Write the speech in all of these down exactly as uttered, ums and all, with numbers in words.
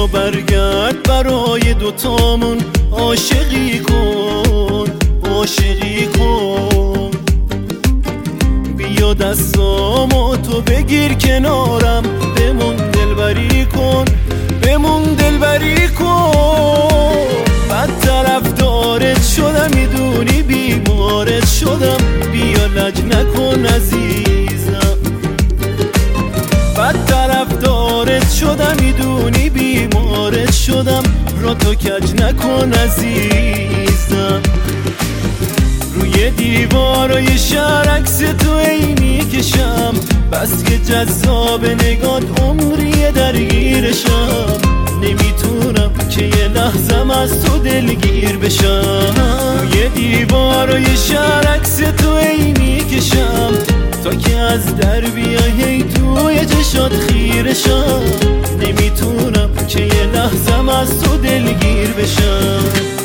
برگرد برای دوتامون عاشقی کن، عاشقی کن. بیا دستامو تو بگیر کنارم، بمون دلبری کن، بمون دلبری کن. بد طرفدارت شدم میدونی بیمارت شدم، بیا لج نکن عزیزم. بد طرفدارت شدم میدونی بیمارت شدم، را تو کج نکن عزیزم. روی دیوارای شهر عکس تو ای میکشم، بس که جذاب نگات عمری درگیرشم. نمیتونم که یه لحظم از تو دلگیر بشم. روی دیوارای شهر عکس تو ای میکشم، تا که از در بیای توی چشات خیرشم. نمیتونم که یه لحظم از تو دلگیر بشم.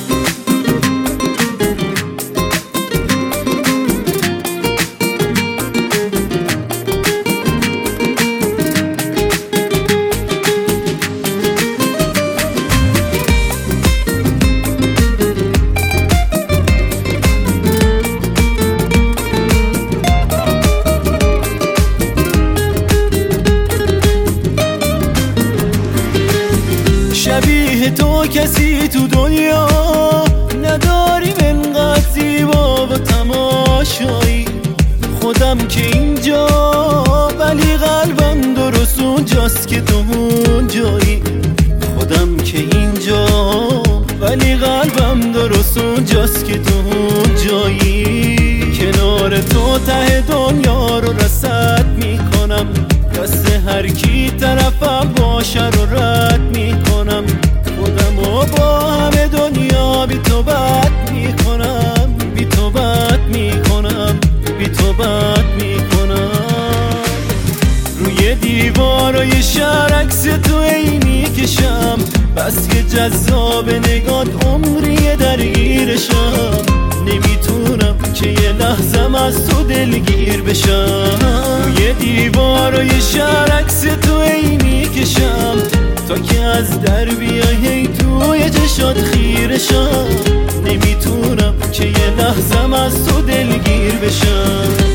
شبیه تو کسی تو دنیا نداریم، انقدر زیبا و تماشایی. خودم که اینجا ولی قلبم درست اونجاست که تو اونجایی. خودم که اینجا ولی قلبم درست اونجاست که تو اونجایی. کنار تو ته دنیا رو رصد میکنم، دست هر کی طرفم باشه رو رد میکنم. خودمو با همه دنیا بی تو بد میکنم، بی تو بد میکنم، بی تو بد میکنم. روی دیوارای شهر عکس تو ای میکشم، بس که جذاب نگات عمری درگیرشم. نمیتونم که یه لحظم از تو دلگیر بشم. روی دیوارای شهر عکس تو ای میکشم، تا که از در بیای توی چشات خیرشم. نمیتونم که یه لحظم از تو دلگیر بشم.